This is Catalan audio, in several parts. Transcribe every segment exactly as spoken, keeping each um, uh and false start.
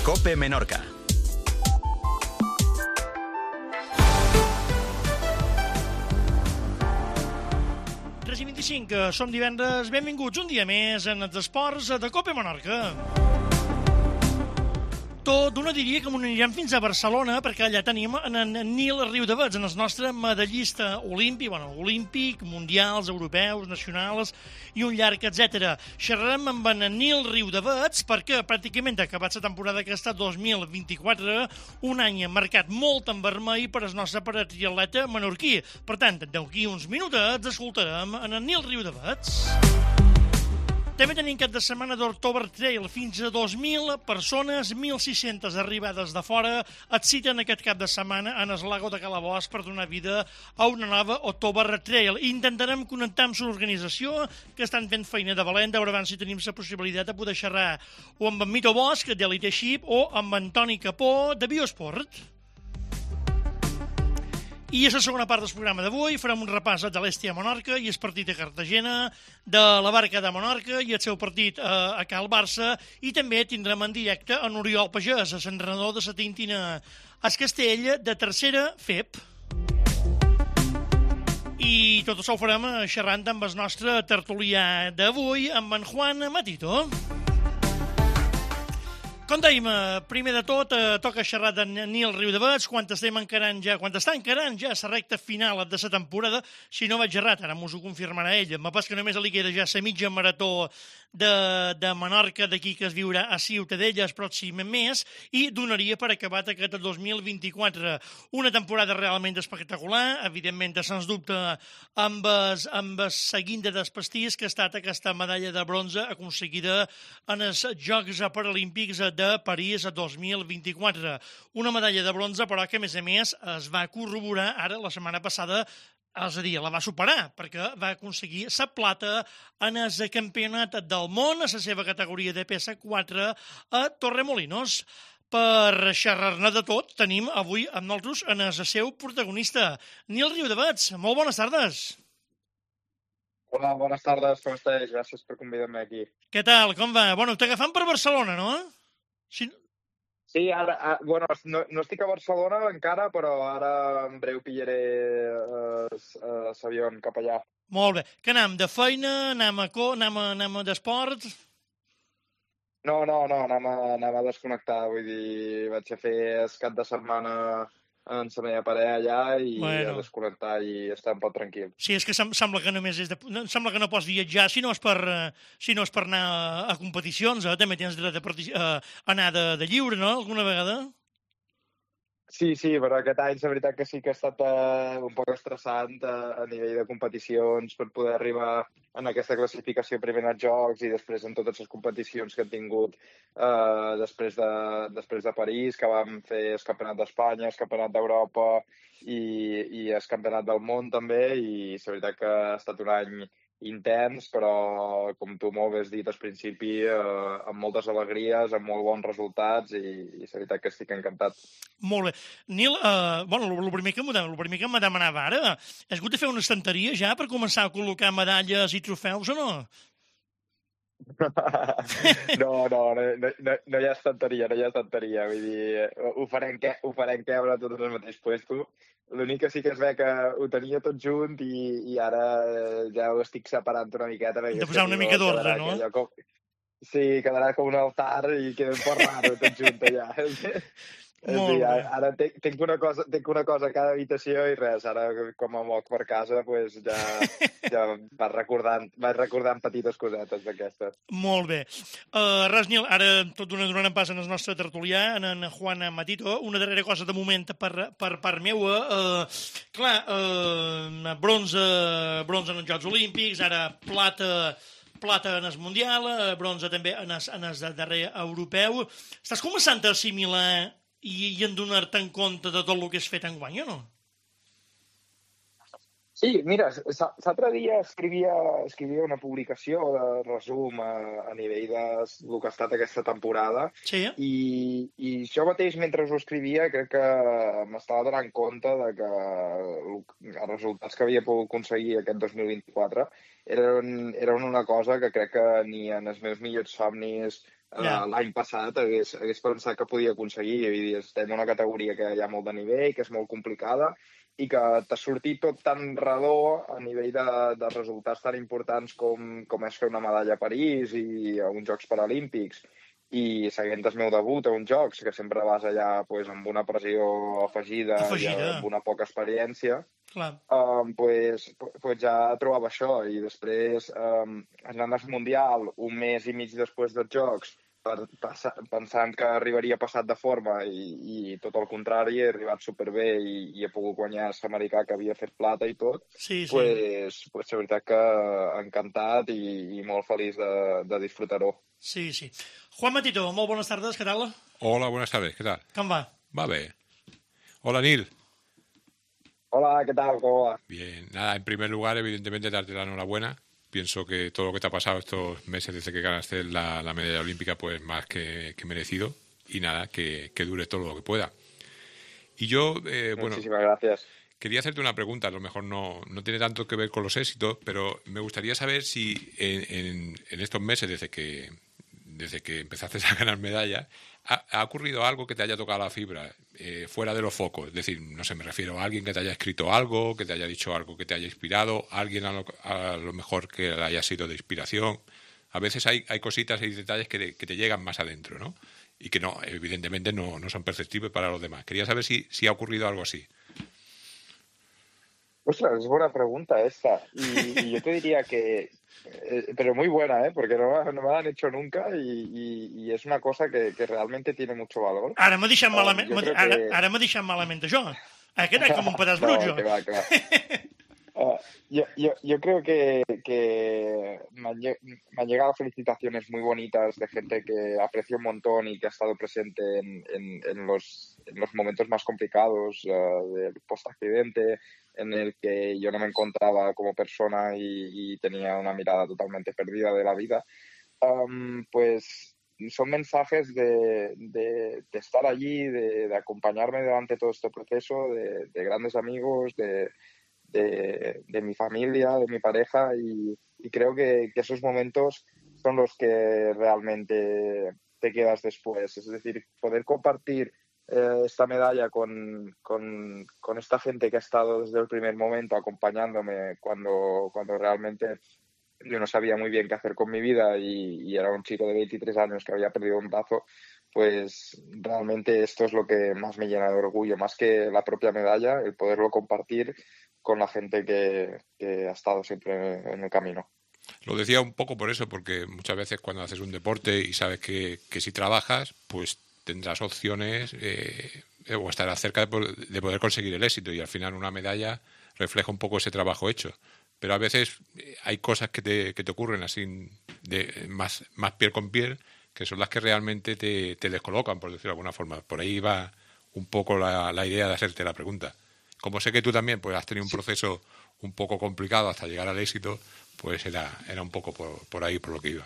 COPE Menorca. tres i vint-i-cinc, som divendres, benvinguts un dia més en els esports de COPE Menorca. Tot d'una diria que m'ho anirem fins a Barcelona, perquè allà tenim en, en Nil Riudavets, en el nostre medallista olímpic, bueno, olímpic, mundials, europeus, nacionals i un llarg, etcètera. Xerrarem amb en Nil Riudavets perquè pràcticament ha acabat la temporada aquesta dos mil vint-i-quatre, un any marcat molt en vermell per al nostre triatleta menorquí. Per tant, d'aquí uns minutets escoltarem en Nil Riudavets. També tenim cap de setmana d'October Trail, fins a dos mil persones, mil sis-centes arribades de fora, et citen aquest cap de setmana en el lago de Calabós per donar vida a una nova October Trail. Intentarem connectar amb l'organització, que estan fent feina de valent, veure abans si tenim la possibilitat de poder xerrar o amb en Mito Bosch, d'Elite Ship, o amb en Toni Capó, de Biosport. I a la segona part del programa d'avui farem un repàs de l'Estia a Menorca i el partit a Cartagena, de la Barca de Menorca i el seu partit a, a Cal Barça, i també tindrem en directe en Oriol Pagès, l'entrenador de la Tintina al Castell de tercera F E P. I tot això ho farem xerrant amb el nostre tertulià d'avui, amb en Juan Matito. Com dèiem, primer de tot, eh, toca xerrar de Nil Riudavets, quan estem encarant ja, quan està encarant ja la recta final de la temporada, si no vaig errat, ara m'ho confirmarà ell, me pas que només li queda ja la mitja marató de, de Menorca d'aquí que es viurà a Ciutadella el pròxim mes, i donaria per acabat aquest dos mil vint-i-quatre. Una temporada realment espectacular, evidentment, sens dubte, amb el, amb el seguint de despastís que ha estat aquesta medalla de bronze aconseguida en els Jocs Paralímpics de París dos mil vint-i-quatre. Una medalla de bronze, però que, a més a més, es va corroborar ara, la setmana passada, és a dir, la va superar, perquè va aconseguir la plata en el campionat del món, a la seva categoria de P S quatre, a Torremolinos. Per xerrar-ne de tot, tenim avui amb nosaltres en el seu protagonista, Nil Riudavets. Molt bones tardes. Hola, bones tardes, com estàs? Gràcies per convidar-me aquí. Què tal, com va? Bueno, t'agafant per Barcelona, no? Si... Sí, ara, ara bueno, no, no estic a Barcelona encara, però ara en breu pillaré uh, l'avió cap allà. Molt bé. Que anem de feina, anem a, co, anem a, anem a d'esport? No, no, no, anem a, anem a desconnectar, vull dir, vaig a fer el cap de setmana en la meva parella allà i bueno. A desconnectar i estar un poc tranquil. Sí, és que sem sembla que només és de... sembla que no pots viatjar si no és per, si no és per anar a, a competicions, eh? També tens dret a, a anar de, de lliure, no?, alguna vegada? Sí, sí, però aquest any la veritat que sí que ha estat uh, un poc estressant uh, a nivell de competicions per poder arribar en aquesta classificació primer als Jocs i després en totes les competicions que hem tingut uh, després, de, després de París, que vam fer el Campionat d'Espanya, el Campionat d'Europa i, i el Campionat del món també, i la veritat que ha estat un any intens, però com tu molt bé has dit al principi, eh, amb moltes alegries, amb molt bons resultats i, i la veritat que estic encantat. Molt bé. Nil, eh, bueno, el primer que, el primer que me demanava ara, has hagut de fer una estanteria ja per començar a col·locar medalles i trofeus o no? no, no, no, no, no hi ha estanteria, no hi ha estanteria, vull dir, ho farem, que, ho farem quebre tot en el mateix puesto. L'únic que sí que es ve que ho tenia tot junt i, i ara ja ho estic separant una miqueta. De posar una mica d'ordre, no? Com... Sí, quedarà com un altar i queda un poc raro tot junt allà. Molt sí, bé. Ara tinc, tinc, una cosa, tinc una cosa a cada habitació i res, ara com a moc per casa pues, ja, ja vaig recordant, vaig recordant petites cosetes d'aquestes. Molt bé. Uh, res, Nil, ara tot donant pas en el nostre tertulià, en, en Juan Matito, una darrera cosa de moment per, per part meua. Uh, clar, uh, bronze, bronze en els Jocs Olímpics, ara plata... plata en el Mundial, bronze també en el, en el darrer europeu. Estàs començant a assimilar i, i en donar-te en compte de tot el que has fet enguany, o no? Sí, mira, l'altre dia escrivia, escrivia una publicació de resum a, a nivell de lo que ha estat aquesta temporada, sí. i, i jo mateix, mentre ho escrivia, crec que m'estava donant compte de que els resultats que havia pogut aconseguir aquest dos mil vint-i-quatre eren, eren una cosa que crec que ni en els meus millors somnis Yeah. L'any passat hagués, hagués pensat que podia aconseguir. I dir, estem en una categoria que hi ha molt de nivell, que és molt complicada, i que t'ha sortit tot tan redó a nivell de, de resultats tan importants com, com és fer una medalla a París i a uns Jocs Paralímpics, i seguint el meu debut a uns Jocs, que sempre vas allà pues, amb una pressió afegida, afegida. i amb una poca experiència, um, pues, pues ja trobava això. I després, um, anant al Mundial, un mes i mig després dels Jocs, per, pensant que arribaria passat de forma i, i tot el contrari, he arribat superbé i, i he pogut guanyar l'americà que havia fet plata i tot, sí, sí. Pues, pues la veritat que encantat i, i molt feliç de, de disfrutar-ho. Sí, sí. Juan Matito, molt buenas tardes, ¿qué tal? Hola, buenas tardes, ¿qué tal? ¿Cómo va? Va bien. Hola, Nil. Hola, ¿qué tal? ¿Cómo va? Bien. Nada, en primer lugar, evidentemente, darte la enhorabuena. Pienso que todo lo que te ha pasado estos meses desde que ganaste la, la medalla olímpica, pues más que, que merecido. Y nada, que, que dure todo lo que pueda. Y yo, eh, bueno... Muchísimas gracias. Quería hacerte una pregunta, a lo mejor no, no tiene tanto que ver con los éxitos, pero me gustaría saber si en, en, en estos meses, desde que, desde que empezaste a ganar medallas, ha, ha ocurrido algo que te haya tocado la fibra, eh, fuera de los focos. Es decir, no sé, me refiero a alguien que te haya escrito algo, que te haya dicho algo que te haya inspirado, alguien a lo, a lo mejor que haya sido de inspiración. A veces hay, hay cositas y detalles que te, que te llegan más adentro, ¿no? Y que no, evidentemente no, no son perceptibles para los demás. Quería saber si, si ha ocurrido algo así. Ostras, es buena pregunta esta. Y, y yo te diría que... Eh, pero muy buena, ¿eh? Porque no, no me la han hecho nunca y, y, y es una cosa que, que realmente tiene mucho valor. Ara m'ha deixat malament, um, ara, que... ara m'ha deixat malament això. Aquest era com un pedaç no, brut, jo. Que va, que va. Uh, yo, yo, yo creo que, que me, han, me han llegado felicitaciones muy bonitas de gente que aprecio un montón y que ha estado presente en, en, en, los, en los momentos más complicados uh, del post-accidente, en el que yo no me encontraba como persona y, y tenía una mirada totalmente perdida de la vida. Um, pues son mensajes de, de, de estar allí, de, de acompañarme durante todo este proceso, de, de grandes amigos, de... De, de mi familia, de mi pareja y, y creo que, que esos momentos son los que realmente te quedas después. Es decir, poder compartir eh, esta medalla con, con, con esta gente que ha estado desde el primer momento acompañándome cuando, cuando realmente yo no sabía muy bien qué hacer con mi vida y, y era un chico de veintitrés años que había perdido un brazo, pues realmente esto es lo que más me llena de orgullo, más que la propia medalla, el poderlo compartir con la gente que, que ha estado siempre en el camino. Lo decía un poco por eso, porque muchas veces cuando haces un deporte y sabes que, que si trabajas, pues tendrás opciones eh, o estarás cerca de, de poder conseguir el éxito y al final una medalla refleja un poco ese trabajo hecho. Pero a veces hay cosas que te, que te ocurren así de más, más piel con piel que son las que realmente te, te descolocan, por decirlo de alguna forma. Por ahí va un poco la, la idea de hacerte la pregunta. Como sé que tú también pues, has tenido un proceso un poco complicado hasta llegar al éxito, pues era, era un poco por, por ahí por lo que iba.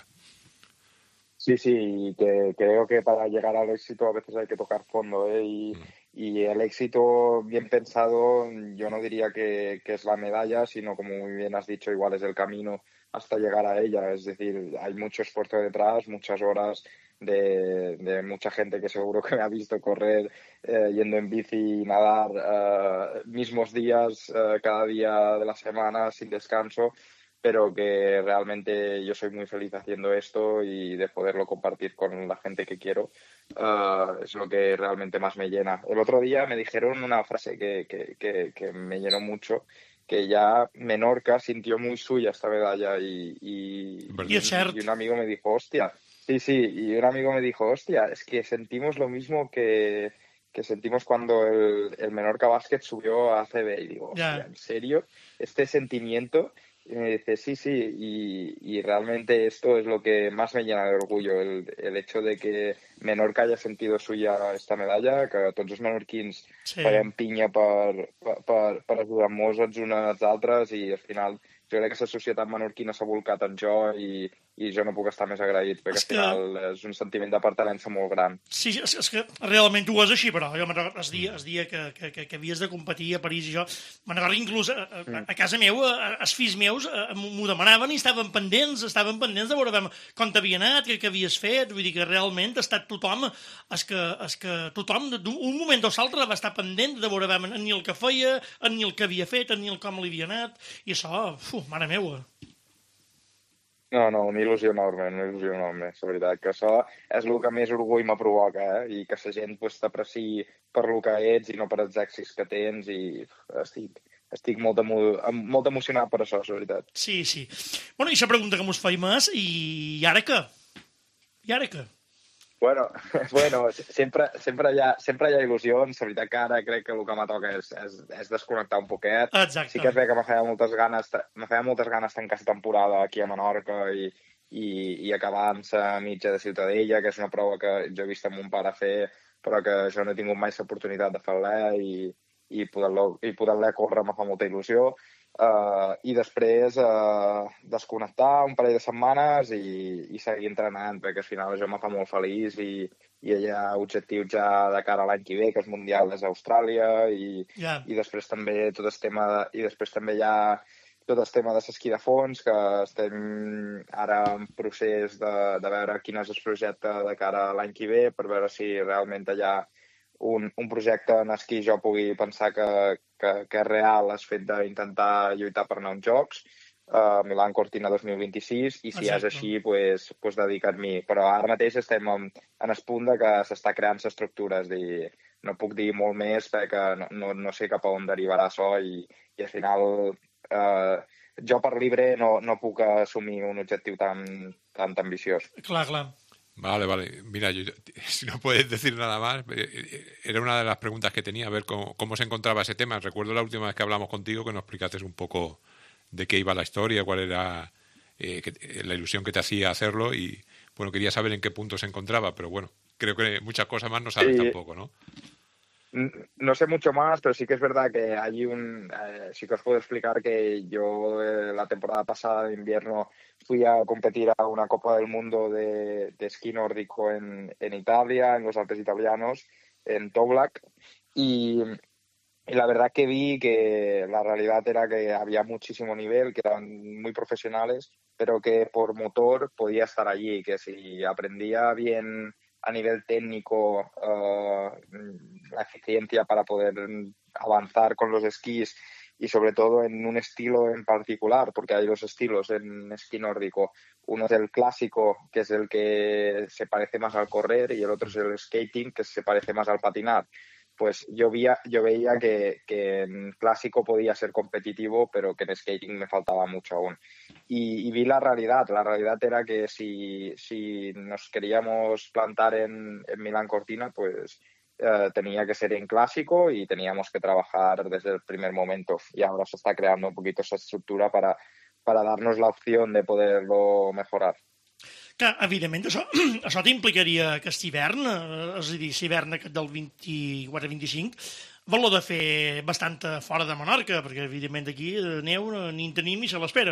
Sí, sí, que creo que para llegar al éxito a veces hay que tocar fondo, ¿eh? Y, mm. y el éxito bien pensado, yo no diría que, que es la medalla, sino como muy bien has dicho, igual es el camino hasta llegar a ella. Es decir, hay mucho esfuerzo detrás, muchas horas de, de mucha gente que seguro que me ha visto correr, eh, yendo en bici, nadar, eh, mismos días, eh, cada día de la semana, sin descanso, pero que realmente yo soy muy feliz haciendo esto y de poderlo compartir con la gente que quiero, uh, es lo que realmente más me llena. El otro día me dijeron una frase que, que, que, que me llenó mucho, que ya Menorca sintió muy suya esta medalla y, y, y, y un amigo me dijo, hostia, sí, sí, y un amigo me dijo, hostia, es que sentimos lo mismo que, que sentimos cuando el, el Menorca Basket subió a A C B. Y digo, hostia, yeah. ¿En serio? Este sentimiento... Y me dice, sí, sí, y, y realmente esto es lo que más me llena de orgullo, el, el hecho de que Menorca haya sentido suya esta medalla, que tots els menorquins sí. farem pinya per, per, per, per ajudar-nos els uns als altres i al final jo crec que la societat menorquina s'ha volcat en jo i, i jo no puc estar més agraït, perquè al final és un sentiment de pertinença molt gran. Sí, és, és que realment tu ho és així, però jo me'n recordo el dia, el dia que, que, que, que havies de competir a París i jo, me'n recordo inclús a, a, a casa meu, els fills meus m'ho demanaven i estaven pendents, estaven pendents de veure com t'havia anat, què havies fet, vull dir que realment ha estat tothom, és que, és que tothom d'un moment o l'altre va estar pendent de veure ni el que feia, ni el que havia fet, ni el com li havia anat, i això, uf, mare meua. No, no, una il·lusió enorme, una il·lusió enorme, la veritat, que això és el que més orgull me provoca, eh? I que la gent pues, t'apreciï per el que ets i no per els èxits que tens, i estic, estic molt, emo molt emocionat per això, la veritat. Sí, sí. Bueno, i la pregunta que mos feim és, i ara què? I ara què? Bueno, bueno sempre, sempre, hi ha, sempre hi ha il·lusions, la veritat que ara crec que el que me toca és, és, és desconnectar un poquet. Exacte. Sí que és bé que me feia moltes ganes, me feia moltes ganes tancar la temporada aquí a Menorca i, i, i acabar amb la mitja de Ciutadella, que és una prova que jo he vist amb mon pare fer, però que jo no he tingut mai l'oportunitat de fer-la i, i poder-la poder córrer me fa molta il·lusió. Uh, I després uh, desconnectar un parell de setmanes i, i seguir entrenant, perquè al final això me fa molt feliç i, i hi ha objectius ja de cara a l'any que ve, que és Mundial des d'Austràlia i, yeah. i després també tot el tema de, i després també hi ha tot el tema de l'esquí de fons, que estem ara en procés de, de veure quin és el projecte de cara a l'any que ve, per veure si realment hi ha un, un projecte en esquí jo pugui pensar que, que, que és real el fet d'intentar lluitar per anar uns jocs, uh, Milan Cortina dos mil vint-i-sis, i si Exacte. És així, pues, pues dedicar-m'hi. Però ara mateix estem en, en el punt de que s'està creant l'estructura, és dir, no puc dir molt més perquè no, no, no sé cap a on derivarà això i, i al final uh, jo per libre no, no puc assumir un objectiu tan, tan ambiciós. Clar, clar. Vale, vale. Mira, yo, si no puedes decir nada más, era una de las preguntas que tenía, a ver cómo, cómo se encontraba ese tema. Recuerdo la última vez que hablamos contigo que nos explicaste un poco de qué iba la historia, cuál era eh, que, la ilusión que te hacía hacerlo y, bueno, quería saber en qué punto se encontraba, pero bueno, creo que muchas cosas más no sabes sí. tampoco, ¿no? No sé mucho más, pero sí que es verdad que hay un... Eh, sí que os puedo explicar que yo eh, la temporada pasada de invierno fui a competir a una Copa del Mundo de, de esquí nórdico en, en Italia, en los Alpes italianos, en Toblach, y, y la verdad que vi que la realidad era que había muchísimo nivel, que eran muy profesionales, pero que por motor podía estar allí, que si aprendía bien a nivel técnico uh, la eficiencia para poder avanzar con los esquís y sobre todo en un estilo en particular, porque hay dos estilos en esquí nórdico. Uno es el clásico, que es el que se parece más al correr, y el otro es el skating, que se parece más al patinar. Pues yo, veía, yo veía que, que en clásico podía ser competitivo, pero que en skating me faltaba mucho aún. Y, y vi la realidad. La realidad era que si, si nos queríamos plantar en, en Milan Cortina, pues eh, tenía que ser en clásico y teníamos que trabajar desde el primer momento. Y ahora se está creando un poquito esa estructura para, para darnos la opción de poderlo mejorar. Que, evidentment, això, això t'implicaria aquest hivern, és a dir, l'hivern aquest del vint-i-quatre vint-i-cinc, valor de fer bastant fora de Menorca, perquè, evidentment, aquí neu ni en tenim ni se l'espera.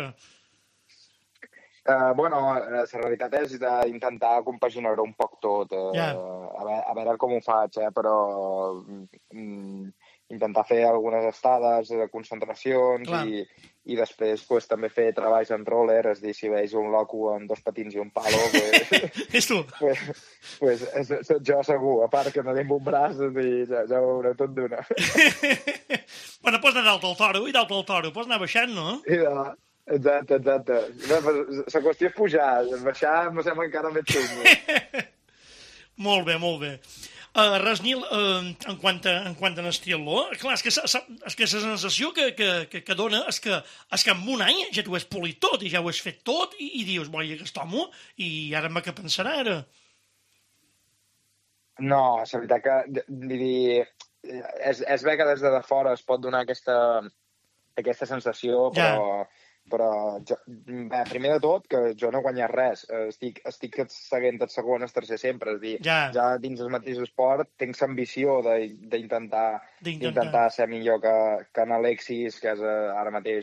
Uh, bueno, la realitat és d'intentar compaginar-ho un poc tot, uh, yeah. a, veure, a veure com ho faig, eh? Però mm, intentar fer algunes estades, concentracions i, i després pues, també fer treballs en roller, és dir, si veig un loco amb dos patins i un palo, pues, és tu? Pues, pues, és, soc jo segur, a part que no tinc un braç, dir, ja, ja ho veureu tot d'una. Bueno, pots anar dalt al toro i dalt al toro, pots anar baixant, no? I de, exacte, exacte. La qüestió és pujar, baixar em sembla encara més xungo. Molt bé, molt bé. Uh, res, Nil, uh, en quant a, en quant a l'estriatló, clar, és que, és que la sensació que, que, que, que dona és que, és que en un any ja t'ho has polit tot i ja ho has fet tot i, i dius, boi, aquest home, i ara me què pensarà ara? No, la veritat que, vull dir, és, és bé que des de fora es pot donar aquesta, aquesta sensació, però... Ja. Però, jo, bé, primer de tot, que jo no he guanyat res. Estic, estic seguint el segon, el tercer sempre. És dir, ja, ja dins el mateix esport tinc l'ambició d'intentar d'intentar ser millor que, que en Alexis, que és ara mateix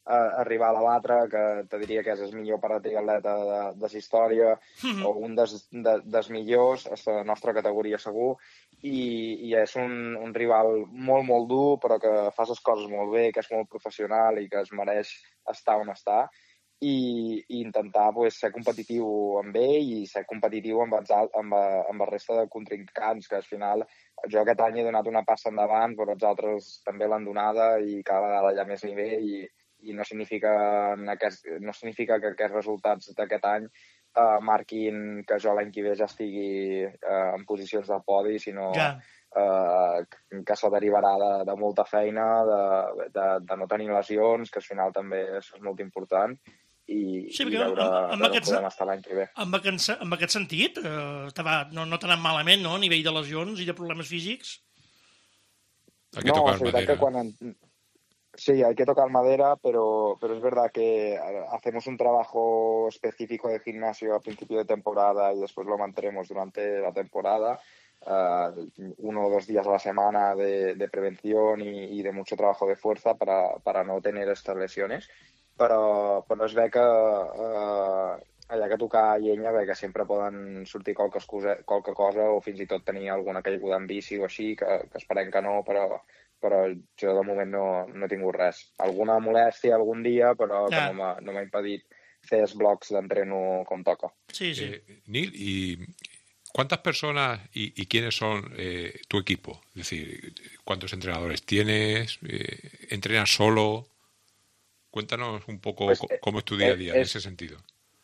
uh, arribar a la batre, que te diria que és el millor per a triatleta de, de la història, mm-hmm. o un dels, de, dels millors, a la nostra categoria segur, i, i és un, un rival molt, molt dur, però que fa les coses molt bé, que és molt professional i que es mereix estar on està, i, i intentar pues, ser competitiu amb ell i ser competitiu amb, els, amb, amb la resta de contrincants, que al final jo aquest any he donat una passa endavant, però els altres també l'han donada i cada vegada hi ha més nivell i, i no, significa aquest, no significa que aquests resultats d'aquest any uh, marquin que jo l'any que ve ja estigui uh, en posicions del podi, sinó yeah. uh, que se derivarà de, de molta feina, de, de, de no tenir lesions, que al final també és molt important, i, sí, i veure, amb, amb veure aquest, podem estar l'any que ve. Amb aquest, amb aquest sentit, eh, va, no, no t'ha anat malament, no?, a nivell de lesions i de problemes físics? Hay que no, tocar es verdad madera. que cuando... Sí, hay que tocar madera, pero, pero es verdad que hacemos un trabajo específico de gimnasio a principio de temporada y después lo mantenemos durante la temporada. Uh, uno o dos días a la semana de, de prevención y, y de mucho trabajo de fuerza para, para no tener estas lesiones. Però, però es ve que uh, allà que tocar llenya ve que sempre poden sortir qualque cosa, qualque cosa o fins i tot tenir alguna caiguda en bici o així, que, que esperem que no, però, però jo de moment no, no he tingut res. Alguna molèstia algun dia, però ja. que no m'ha no m'ha impedit fer els blocs d'entreno com toca. Sí, sí. Eh, Nil, ¿y cuántas personas y, y quiénes son eh, tu equipo? Es decir, ¿cuántos entrenadores tienes? Eh, ¿Entrenas solo? Cuéntanos un poco pues, cómo es tu día a día es, en ese sentido.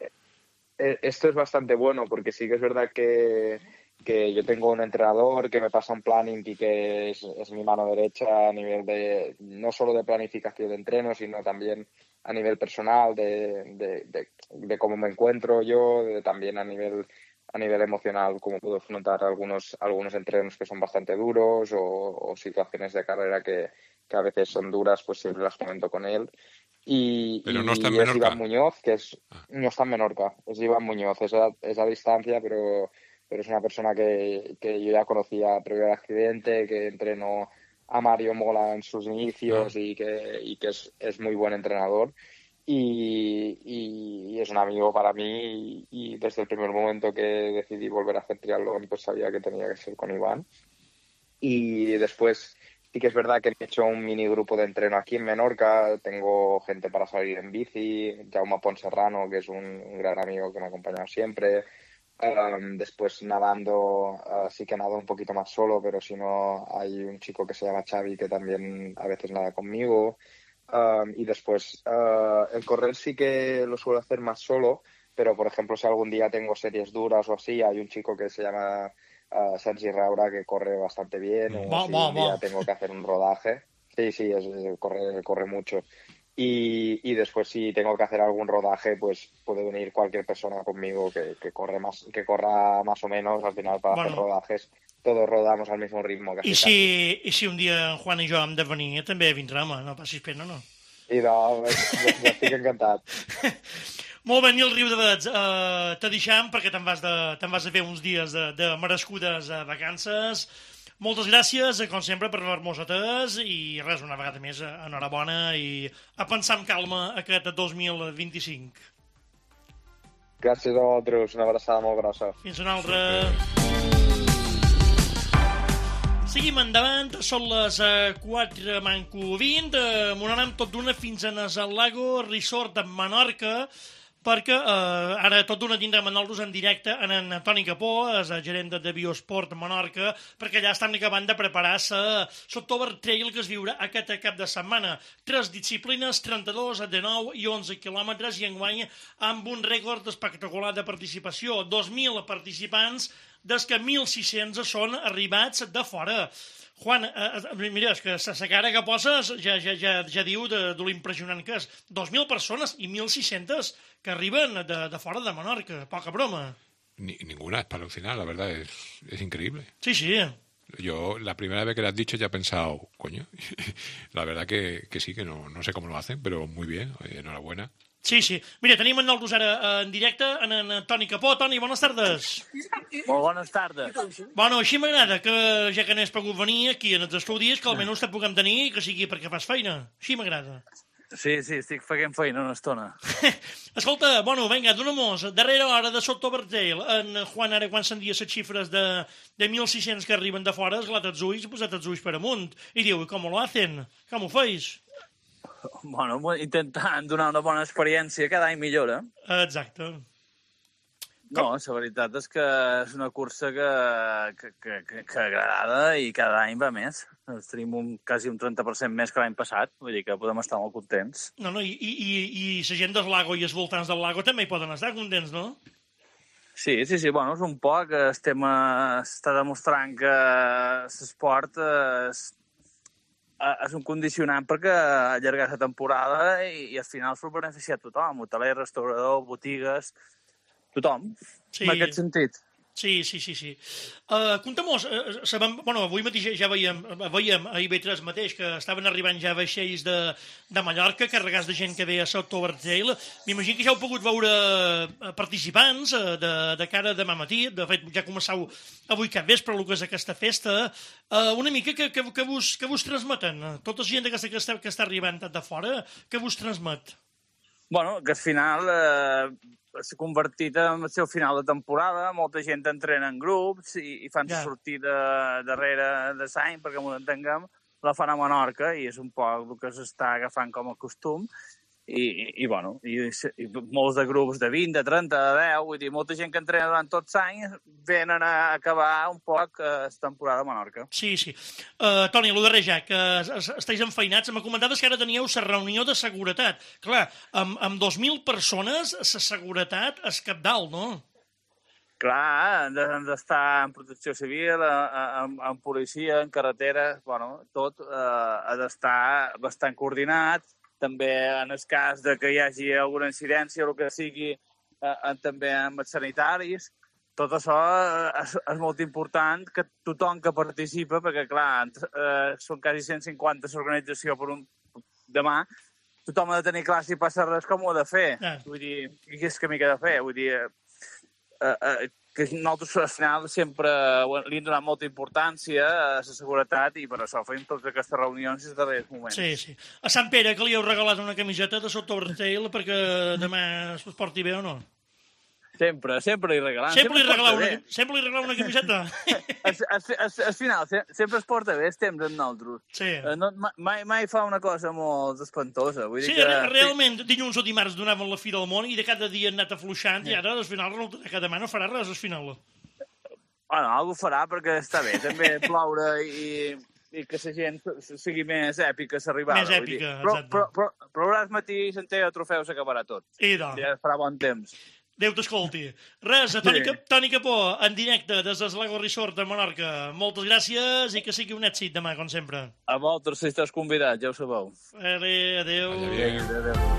Esto es bastante bueno porque sí que es verdad que, que yo tengo un entrenador que me pasa un planning y que es, es mi mano derecha a nivel de, no solo de planificación de entreno, sino también a nivel personal, de, de, de, de cómo me encuentro yo, de, también a nivel, a nivel emocional, cómo puedo afrontar algunos, algunos entrenos que son bastante duros o, o situaciones de carrera que, que a veces son duras, pues siempre las comento con él. Y, pero no está en y es Iván Muñoz, que es, ah. no está en Menorca, es Iván Muñoz, es a, es a distancia, pero, pero es una persona que, que yo ya conocía previo al accidente, que entrenó a Mario Mola en sus inicios ah. y que, y que es, es muy buen entrenador y, y, y es un amigo para mí y, y desde el primer momento que decidí volver a hacer triatlón pues sabía que tenía que ser con Iván. Y después sí que es verdad que he hecho un mini grupo de entreno aquí en Menorca, tengo gente para salir en bici, Jaume Ponserrano, que es un, un gran amigo que me ha acompañado siempre. Um, después nadando, uh, sí que nado un poquito más solo, pero si no hay un chico que se llama Xavi que también a veces nada conmigo. Um, y después uh, el correr sí que lo suelo hacer más solo, pero por ejemplo si algún día tengo series duras o así, hay un chico que se llama... Uh, Sergi Raura, que corre bastante bien, o va, si va, un día va. tengo que hacer un rodaje. Sí, sí, es, es, corre, corre mucho. Y, y después si tengo que hacer algún rodaje, pues puede venir cualquier persona conmigo que, que corre más, que corra más o menos, al final para bueno. hacer rodajes todos rodamos al mismo ritmo. Casi, I, si, I si un dia en Juan i jo hem de venir, també vindrà, home, no passis pena, no? I no, jo estic encantat. Molt bé, Nil Riudavets, uh, te deixam perquè te'n vas, de, te'n vas a fer uns dies de, de merescudes uh, vacances. Moltes gràcies, com sempre, per haver-nos atès i res, una vegada més, enhorabona i a pensar amb calma aquest dos mil vint-i-cinc. Gràcies a vosaltres, una abraçada molt grossa. Fins una altra. Seguim endavant, són les quatre manco vint, eh, m'ho anem tot d'una fins a Lago Resort de Menorca, perquè eh, ara tot d'una tindrem a nosaltres en directe en, en Toni Capó, és el gerent de Biosport Menorca, perquè allà estan acabant de preparar la October Trail que es viurà aquest cap de setmana. Tres disciplines, trenta-dos, de nou i onze quilòmetres, i enguany amb un rècord espectacular de participació. dos mil participants, des que mil sis-cents són arribats de fora. Juan, eh, mira, és que la cara que poses ja, ja, ja, ja diu de, de l'impressionant que és. dos mil persones i mil sis-cents que arriben de, de fora de Menorca. Poca broma. Ni, ninguna, es para alucinar, la verdad, es, es increíble. Sí, sí. Yo la primera vez que lo has dicho ya he pensado, coño, la verdad que, que sí, que no, no sé cómo lo hacen, pero muy bien, enhorabuena. Sí, sí. Mira, tenim en nosaltres ara en directe en, en Toni Capó. Toni, bones tardes. Molt bones tardes. Bueno, així m'agrada que, ja que n'has pogut venir aquí en els estudis, que almenys te puguem tenir i que sigui perquè fas feina. Així m'agrada. Sí, sí, estic fent feina una estona. Escolta, bueno, vinga, dona-mos, darrera hora de sotto Bergell, en Juan ara quan sentia les xifres de, de mil sis-cents que arriben de fora, esclat els ulls, posat els ulls per amunt, i diu, com lo hacen? Com ho feis? Bueno, intentant donar una bona experiència, cada any millora. Exacte. No, la veritat és que és una cursa que, que, que, que, que agrada i cada any va més. Tenim un, quasi un trenta per cent més que l'any passat, vull dir que podem estar molt contents. No, no, i, i, i la gent del lago i els voltants del lago també hi poden estar contents, no? Sí, sí, sí, bueno, és un poc, estem, està demostrant que l'esport és, és un condicionant perquè allargar la temporada i, i al final s'ho beneficia a tothom, hoteler, restaurador, botigues, tothom, sí. En aquest sentit. Sí, sí, sí, sí. Uh, Conta-mos, uh, sabem, bueno, avui mateix ja veiem, veiem a I B tres mateix que estaven arribant ja vaixells de, de Mallorca, carregats de gent que ve a Sotto Bergell. M'imagino que ja heu pogut veure participants de, de cara demà matí, de fet ja començau avui cap vespre el que és aquesta festa. Uh, una mica que, que, que, vos, que vos transmeten? Tota la gent aquesta que està, que està arribant de fora, que vos transmet? Bueno, que al final... Eh... s'ha convertit en el seu final de temporada, molta gent entrena en grups i, i fan yeah. sortida darrere de l'any, perquè m'ho entenguem, la fan a Menorca i és un poc el que s'està agafant com a costum. I, i, i bueno, i, i molts de grups de vint, de trenta, de deu, vull dir, molta gent que entrena durant tots anys venen a acabar un poc la temporada a Menorca. Sí, sí. Uh, Toni, el darrer ja, que estàs enfeinats, m'ha comentaves que ara teníeu la reunió de seguretat. Clar, amb, amb dos mil persones, la seguretat és cabdal, no? Clar, hem d'estar en protecció civil, en, en policia, en carretera, bueno, tot eh, ha d'estar bastant coordinat. També en el cas de que hi hagi alguna incidència o el que sigui, eh, també amb els sanitaris. Tot això és, és molt important que tothom que participa, perquè clar, eh, són quasi cent cinquanta l'organització per un demà, tothom ha de tenir clar si passa res com ho ha de fer. Ah. Vull dir, què és que m'hi ha de fer? Vull dir, eh, eh, que nosaltres al final sempre li hem donat molta importància a la seguretat i per això fem totes aquestes reunions des de darrers moments. Sí, sí. A Sant Pere, que li heu regalat una camiseta de Sotto Bergell perquè demà es porti bé o no? Sempre, sempre li regalam. Sempre, sempre, li, regalau una, sempre li regalau una camiseta? Al final, sempre es porta bé, estem amb nosaltres. Sí. No, mai, mai fa una cosa molt espantosa. Vull sí, dir que... realment, dilluns o dimarts donaven la fi del món i de cada dia han anat afluixant sí. I ara, al final, cada demà no farà res, al final. Bueno, algú farà perquè està bé. També ploure i... i que la gent sigui més èpica s'arribada. Més èpica, però, exacte. Però, però, però, però ara matí s'entén el trofeu s'acabarà tot. I doncs. Ja farà bon temps. Déu t'escolti. Res, a Toni, sí. Toni Capó, en directe des del Lago Resort de Menorca. Moltes gràcies i que sigui un èxit demà, com sempre. A vosaltres, si estàs convidat, ja ho sabeu. Adéu, adéu. Adéu, adéu.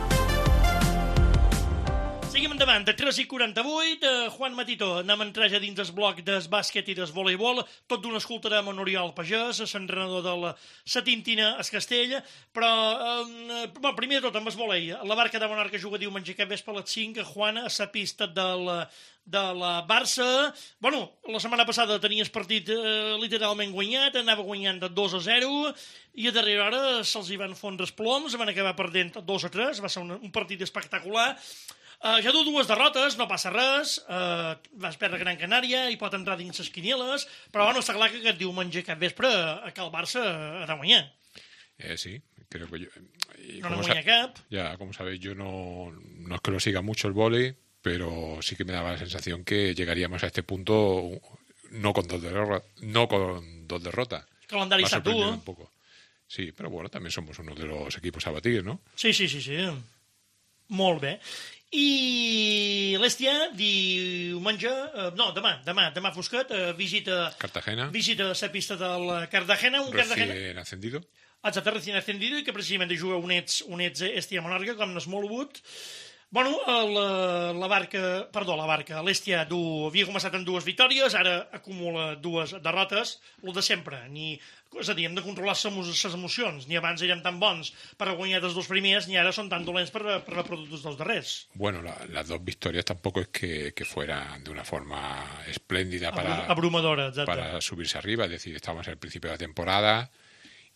Seguim endavant, de tres i quaranta-vuit, eh, Juan Matito, anem a entrar ja dins del bloc del bàsquet i del voleibol, tot d'una escoltarem a Oriol Pagès, l'entrenador de la Satintina es Castell, però eh, bueno, primer de tot amb el volei, la Barca de Menorca juga diumenge aquest vespre a les cinc, Juan, a la pista del, de la Barça. Bueno, la setmana passada tenies partit eh, literalment guanyat, anava guanyant de dos a zero, i a darrera hora se'ls hi van fondre els ploms, van acabar perdent dos a tres, va ser un, un partit espectacular. Uh, ja du dues derrotes, no passa res, uh, vas perdre Gran Canària i pot entrar dins les quinieles, però bueno, està clar que aquest diumenge cap vespre a que el Barça ha de guanyar. Eh, sí, creo que yo... No no guanya cap. Ya, como sabéis, yo no, no es que lo siga mucho el vóley, pero sí que me daba la sensación que llegaríamos a este punto no con dos derrotas, no con dos derrotas. Calendari està dur, eh? Un poco. Sí, pero bueno, también somos uno de los equipos a batir, ¿no? Sí, sí, sí, sí. Molt bé. I l'Estia, diumenge, eh, no, demà, demà, demà fosquet, eh, visita... Cartagena. Visita la pista del Cartagena. Un recién Cartagena... ascendido. Exacte, recién ascendido, i que precisament juga unets, unets Estia Menorca, com n'Smallwood. Bueno, la, la Barca, perdó, la Barca, l'Estia du, havia començat amb dues victòries, ara acumula dues derrotes, el de sempre, ni... És a dir, hem de controlar les emocions. Ni abans érem tan bons per guanyar els dos primers, ni ara són tan dolents per, per haver perdut els dos darrers. Bueno, la, las dos victorias tampoco es que, que fueran de una forma espléndida para, abrumadora, exacte. Para subirse arriba. Es decir, estábamos en el principio de la temporada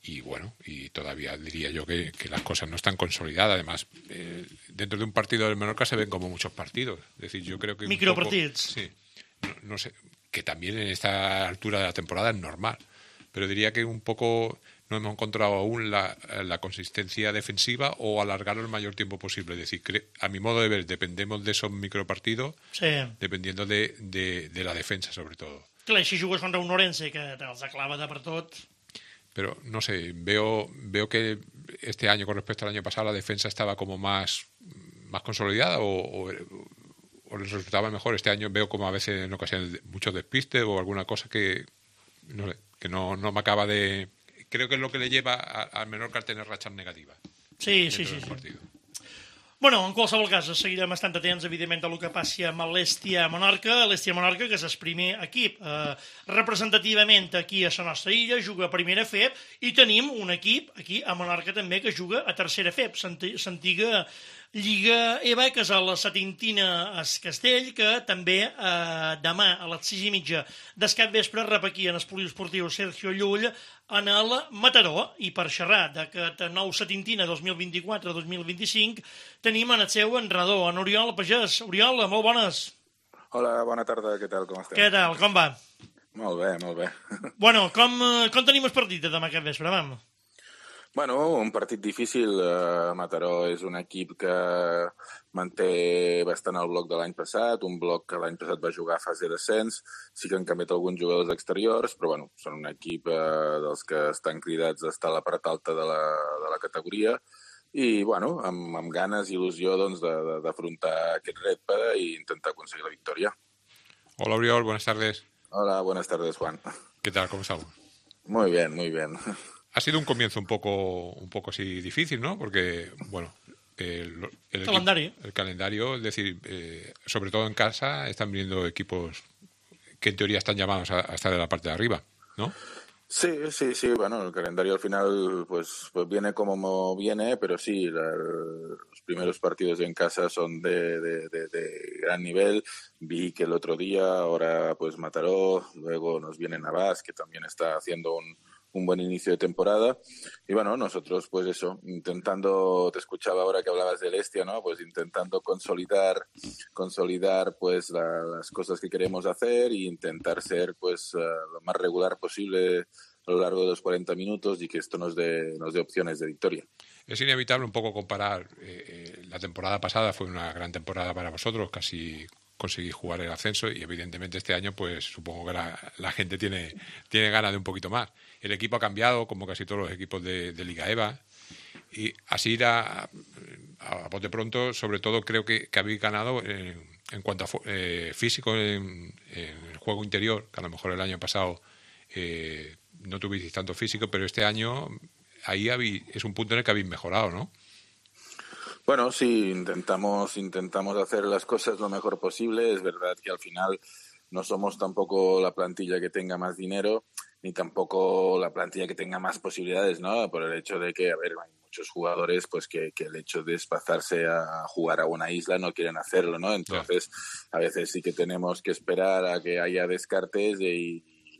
y bueno, y todavía diría yo que, que las cosas no están consolidadas. Además, eh, dentro de un partido del Menorca se ven como muchos partidos. Es decir, yo creo que... Micropartidos. Sí, no, no sé, que también en esta altura de la temporada es normal. Pero diría que un poco no hemos encontrado aún la, la consistencia defensiva o alargarlo el mayor tiempo posible. Es decir, que, a mi modo de ver, dependemos de esos micropartidos, Sí. dependiendo de, de, de la defensa, sobre todo. Clar, si jugues contra un Orense que te'ls aclava de per tot... Pero, no sé, veo veo que este año, con respecto al año pasado, la defensa estaba como más, más consolidada o, o, o les resultaba mejor. Este año veo como a veces en ocasiones muchos despistes o alguna cosa que no sé, que no, no me acaba de... Creo que es lo que le lleva al Menorca a tener rachas negativas. Sí, sí, sí. sí. Bueno, en qualsevol cas, seguirem estant atents, evidentment, a el que passi amb l'Estia Menorca. L'Estia Menorca, que és el primer equip eh, representativament aquí a la nostra illa, juga a primera F E P, i tenim un equip aquí a Menorca també que juga a tercera F E P, l'antiga Lliga E B A, que és a la Setintina es Castell, que també eh, demà a les sis i mitja d'escat vespre rep aquí en el poliesportiu Sergio Llull en el Mataró, i per xerrar d'aquest nou Setintina dos mil vint-i-quatre dos mil vint-i-cinc tenim en el seu enredor, en Oriol Pagès. Oriol, molt bones. Hola, bona tarda, què tal, com estem? Què tal, com va? Molt bé, molt bé. Bueno, com, com tenim el partit de demà aquest vespre, vam? Bueno, un partit difícil. Uh, Mataró és un equip que manté bastant el bloc de l'any passat, un bloc que l'any passat va jugar a fase d'ascens. Sí que han canviat alguns jugadors exteriors, però bueno, són un equip uh, dels que estan cridats a estar a la part alta de la, de la categoria i, bueno, amb, amb ganes i il·lusió doncs, d'afrontar aquest repte i intentar aconseguir la victòria. Hola, Oriol, buenas tardes. Hola, buenas tardes, Juan. ¿Qué tal? ¿Cómo estamos? Muy bien, muy bien. Ha sido un comienzo un poco, un poco así difícil, ¿no? Porque, bueno, el, el, calendario. el calendario, es decir, eh, sobre todo en casa, están viniendo equipos que en teoría están llamados a, a estar en la parte de arriba, ¿no? Sí, sí, sí. Bueno, el calendario al final pues, pues viene como viene, pero sí, la, los primeros partidos en casa son de, de, de, de gran nivel. Vi que el otro día, ahora pues Mataró, luego nos viene Navas, que también está haciendo un un buen inicio de temporada. Y bueno, nosotros pues eso, intentando, te escuchaba ahora que hablabas del Estia, ¿no? Pues intentando consolidar, consolidar pues la, las cosas que queremos hacer e intentar ser pues uh, lo más regular posible a lo largo de los cuarenta minutos y que esto nos dé, nos dé opciones de victoria. Es inevitable un poco comparar, eh, la temporada pasada fue una gran temporada para vosotros, casi conseguir jugar el ascenso y evidentemente este año pues supongo que la, la gente tiene, tiene ganas de un poquito más. El equipo ha cambiado, como casi todos los equipos de, de Liga E B A, y así ir a, a, a bote pronto, sobre todo creo que, que habéis ganado en, en cuanto a eh, físico en, en el juego interior, que a lo mejor el año pasado eh, no tuvisteis tanto físico, pero este año ahí habéis, es un punto en el que habéis mejorado, ¿no? Bueno, sí, intentamos, intentamos hacer las cosas lo mejor posible. Es verdad que al final no somos tampoco la plantilla que tenga más dinero, ni tampoco la plantilla que tenga más posibilidades, ¿no? Por el hecho de que, a ver, hay muchos jugadores pues que, que el hecho de desplazarse a jugar a una isla no quieren hacerlo, ¿no? Entonces, a veces sí que tenemos que esperar a que haya descartes y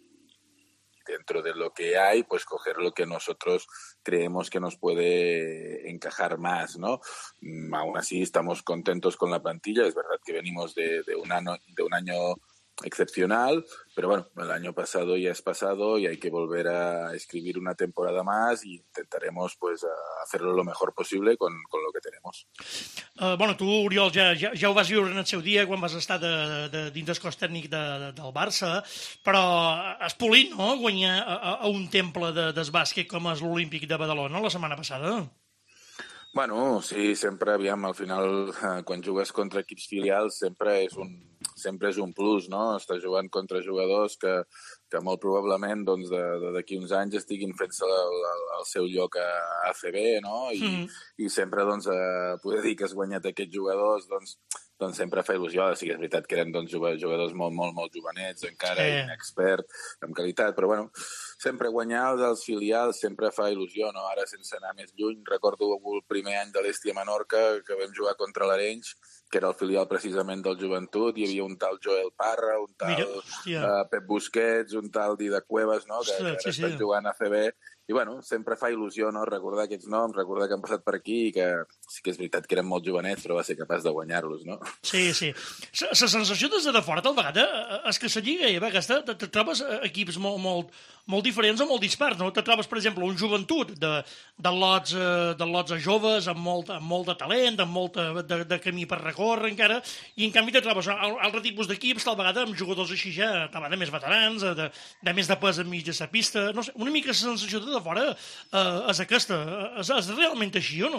dentro de lo que hay, pues coger lo que nosotros creemos que nos puede encajar más, ¿no? Aún así estamos contentos con la plantilla. Es verdad que venimos de, de, un, año, de un año excepcional, pero bueno, el año pasado ya es pasado y hay que volver a escribir una temporada más y intentaremos pues hacerlo lo mejor posible con, con lo que tenemos. Uh, bueno, tu, Oriol, ja, ja, ja ho vas viure en el seu dia quan vas estar de, de, dins del cos tècnic de, de, del Barça, però és polit, no?, guanyar a, a un temple de, del bàsquet com és l'Olímpic de Badalona la setmana passada. Bueno, sí, sempre, aviam, al final, quan jugues contra equips filials sempre és un, sempre és un plus, no? Estàs jugant contra jugadors que, que molt probablement doncs, d'aquí uns anys estiguin fent-se el, el seu lloc a A C B, no? I, mm. i sempre doncs, poder dir que has guanyat aquests jugadors doncs, doncs sempre fa il·lusió. Sí que és veritat que eren doncs, jugadors molt, molt, molt jovenets, encara sí. inexperts, amb qualitat, però bueno, sempre guanyar dels filials sempre fa il·lusió, no? Ara, sense anar més lluny, recordo el primer any de l'Estia Menorca, que vam jugar contra l'Arenys, que era el filial precisament del Joventut, hi havia un tal Joel Parra, un tal Mira, uh, Pep Busquets, un tal Dida Cuevas, no? que, Ostres, que ara sí, sí. estan jugant a A C B, i bueno, sempre fa il·lusió, no?, recordar aquests noms, recordar que han passat per aquí i que sí que és veritat que eren molt jovenets, però va ser capaç de guanyar-los, no? Sí, sí. La sensació des de fora, tal vegada, és que la Lliga E B aquesta, te, te trobes equips molt, molt, molt diferents o molt dispars, no? Te trobes, per exemple, un Joventut de, de, lots, de lots joves, amb molt, amb molt de talent, amb molt de, de camí per recórrer encara, i en canvi te trobes altre tipus d'equips, tal vegada amb jugadors així ja, tal vegada més veterans, de, de més de pes enmig de la pista, no sé, una mica la sensació de fora eh, és aquesta, és, és realment així o no?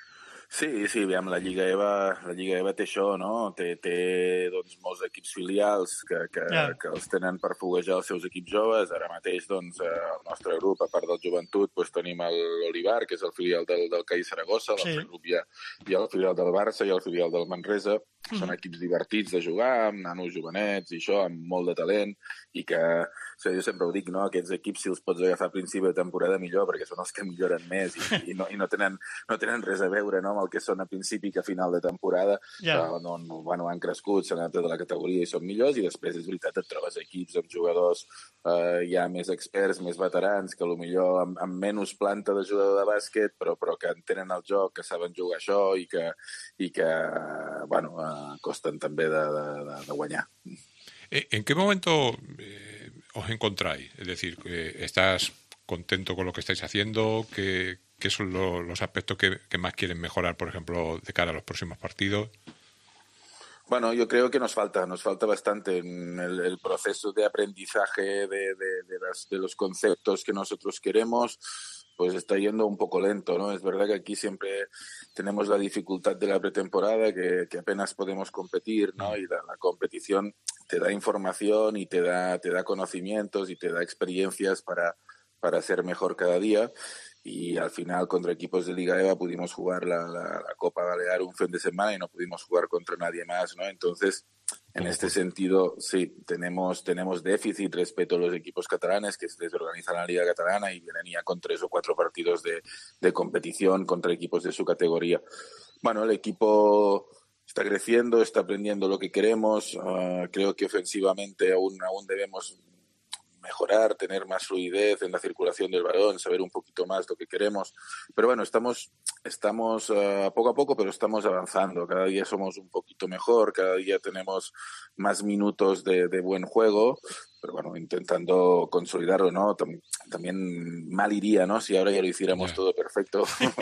Sí, sí, aviam, la Lliga E B A, la Lliga E B A té això, no? Té, té doncs, molts equips filials que, que, yeah. que els tenen per foguejar els seus equips joves. Ara mateix, doncs, el nostre grup, a part del Joventut, doncs, tenim l'Olivar, que és el filial del, del C A I Saragossa, l'altre sí. grup hi ha, hi ha el filial del Barça i el filial del Manresa. Mm. Són equips divertits de jugar, amb nanos jovenets i això, amb molt de talent, i que, o sigui, jo sempre ho dic, no? Aquests equips, si els pots agafar a principi de temporada, millor, perquè són els que milloren més i, i, no, i no, tenen, no tenen res a veure, no?, amb el que són a principi que a final de temporada, yeah. però no, no, bueno, han crescut, s'han adaptat a la categoria i són millors, i després, és veritat, et trobes equips amb jugadors eh, ja més experts, més veterans, que potser amb, amb menys planta de jugador de bàsquet, però, però que entenen el joc, que saben jugar això i que, i que bueno, eh, costen també de, de, de guanyar. ¿En qué momento eh, os encontráis? Es decir, ¿estás contento con lo que estáis haciendo? ¿Qué, qué son lo, los aspectos que, que más quieren mejorar, por ejemplo, de cara a los próximos partidos? Bueno, yo creo que nos falta, nos falta bastante en el, el proceso de aprendizaje de, de, de, las, de los conceptos que nosotros queremos. Pues está yendo un poco lento, ¿no? Es verdad que aquí siempre tenemos la dificultad de la pretemporada, que, que apenas podemos competir, ¿no? Y la, la competición te da información y te da, te da conocimientos y te da experiencias para, para ser mejor cada día. Y al final contra equipos de Liga E B A pudimos jugar la, la, la Copa Balear un fin de semana y no pudimos jugar contra nadie más, ¿no? Entonces, en este sentido, sí, tenemos, tenemos déficit respecto a los equipos catalanes que se desorganizan la Liga Catalana y vienen ya con tres o cuatro partidos de, de competición contra equipos de su categoría. Bueno, el equipo está creciendo, está aprendiendo lo que queremos. Uh, creo que ofensivamente aún, aún debemos mejorar, tener más fluidez en la circulación del balón, saber un poquito más lo que queremos. Pero bueno, estamos, estamos uh, poco a poco, pero estamos avanzando. Cada día somos un poquito mejor, cada día tenemos más minutos de, de buen juego, pero bueno, intentando consolidarlo, ¿no? Tam- también mal iría, ¿no? Si ahora ya lo hiciéramos yeah. todo perfecto.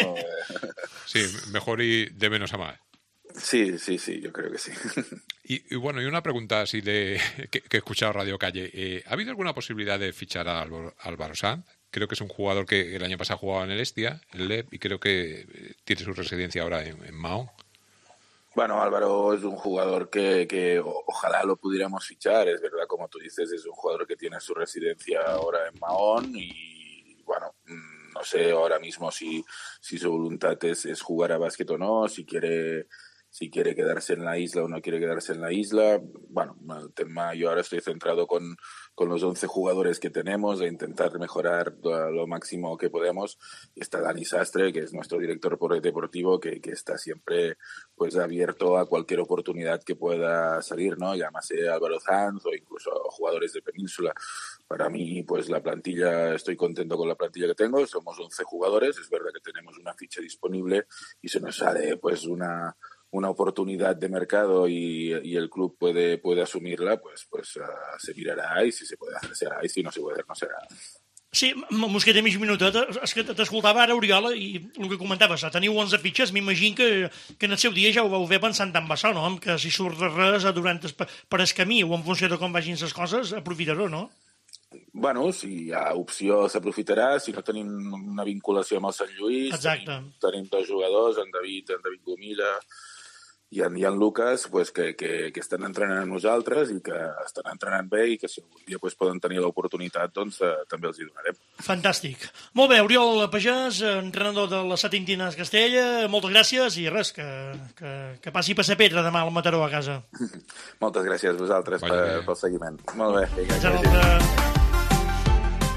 Sí, mejor y de menos a más. Sí, sí, sí, yo creo que sí. Y, y bueno, y una pregunta así de que, que he escuchado Radio Calle. Eh, ¿Ha habido alguna posibilidad de fichar a Álvaro, Álvaro Sanz? Creo que es un jugador que el año pasado jugaba en el Estia, en el L E P, y creo que tiene su residencia ahora en, en Mahón. Bueno, Álvaro es un jugador que, que ojalá lo pudiéramos fichar. Es verdad, como tú dices, es un jugador que tiene su residencia ahora en Mahón y, bueno, no sé ahora mismo si, si su voluntad es, es jugar a básquet o no, si quiere... si quiere quedarse en la isla o no quiere quedarse en la isla. Bueno, el tema, yo ahora estoy centrado con, con los once jugadores que tenemos, de intentar mejorar lo, lo máximo que podemos. Y está Dani Sastre, que es nuestro director deportivo, que, que está siempre pues abierto a cualquier oportunidad que pueda salir, ¿no? Llámase Álvaro Sanz o incluso jugadores de Península. Para mí, pues la plantilla, estoy contento con la plantilla que tengo. Somos once jugadores, es verdad que tenemos una ficha disponible y se nos sale pues una... una oportunidad de mercado y, y el club puede, puede asumirla, pues, pues uh, se mirarà i si se puede hacer serà i si no se puede hacer no serà. Sí, mos queda mig minutet. És que t'escoltava ara, Oriola, i el que comentaves, teniu onze fitxes, m'imagino que, que en el seu dia ja ho vau fer pensant en això, no? Que si surt res durant es, per el camí o en funció de com vagin les coses, aprofitaró, no? Bueno, si hi ha opció s'aprofitarà, si no tenim una vinculació amb el Sant Lluís, tenim, tenim dos jugadors, en David, en David Gomila i en, i en Lucas, pues, que, que, que estan entrenant amb nosaltres i que estan entrenant bé i que si algun dia pues, poden tenir l'oportunitat, doncs eh, també els hi donarem. Fantàstic. Molt bé, Oriol Pagès, entrenador de la Setintines Castella, moltes gràcies i res, que, que, que passi per la pedra demà al Mataró a casa. Moltes gràcies a vosaltres per, pel seguiment. Molt bé. Fins a l'altre.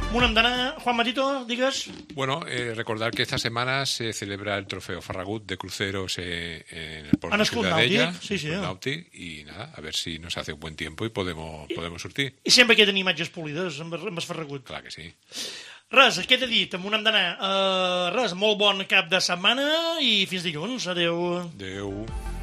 On hem d'anar? Juan Matito, digues. Bueno, eh, recordar que esta semana se celebra el trofeo Farragut de cruceros eh, en el puerto de Ciudadella, sí, sí, Nauti, y nada, a ver si nos hace un buen tiempo y podemos, podemos sortir. I sempre queden imatges polides amb, amb el Farragut. Clar que sí. Res, què t'he dit? On hem d'anar? Uh, res, molt bon cap de setmana i fins dilluns. Adéu. Adéu.